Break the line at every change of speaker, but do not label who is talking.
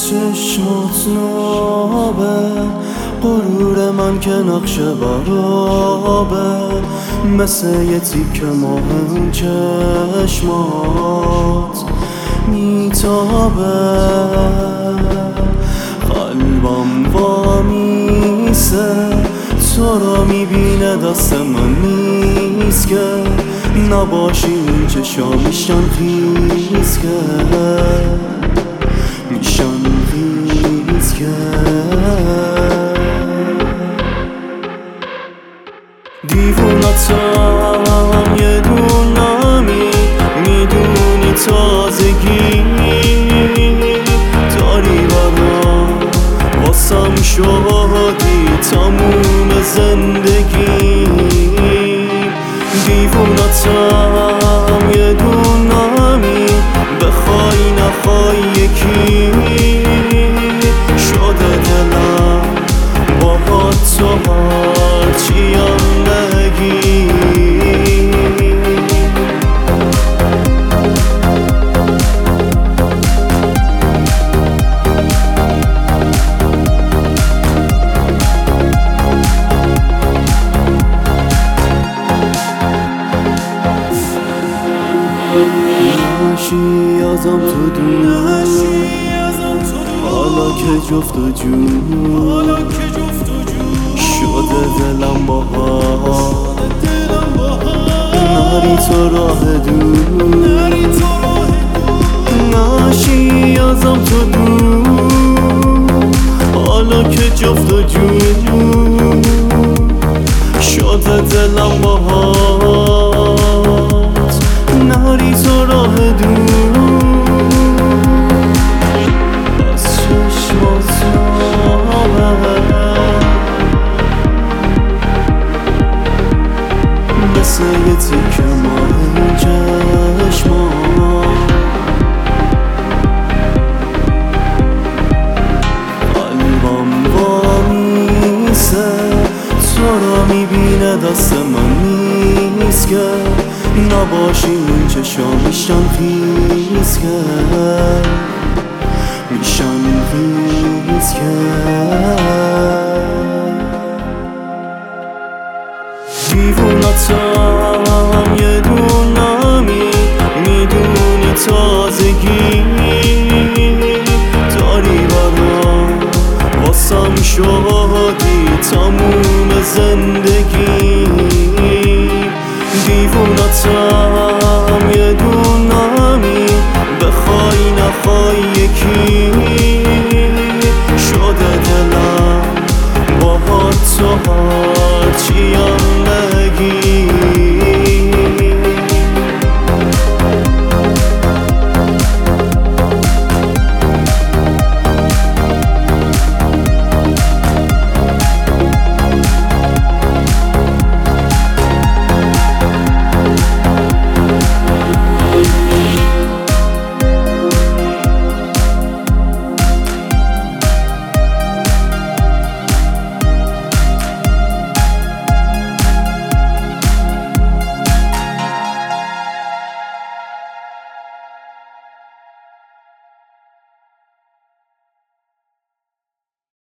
چشمات نابه غرور من که نقش برابه مثل یه تیکه ماه اون چشمات میتابه قلبم وامیسه تو را میبینه دست من نیست که نباشی این چشا میشن خیز که میشن خیز که دیوونتم یه دونمی میدونی تازگی داری برام واسم شدی تموم زندگی دیوونتم یه دونمی بخوای نخوای یکی شده دلم باهات تو هرچیم نگی نشی ازم تو دور حالا که جفت و جور شده دلم باهات نری تو راه دور نشی ازم تو دور حالا که جفت و جور شده دلم باهات نری تو راه دور از چشمات نابه مثل یه تیکه ماه این چشمات قلبم وامیسه تو را میبینه دست من نیست که نباشی این چشا میشن خیز که میشن خیز که دیوونتم یه دونمی میدونی تازگی داری برام واسم شدی تموم زندگی دیوونتم یه دونمی بخوای نخوای یکی شده دلم باهات تو هرچی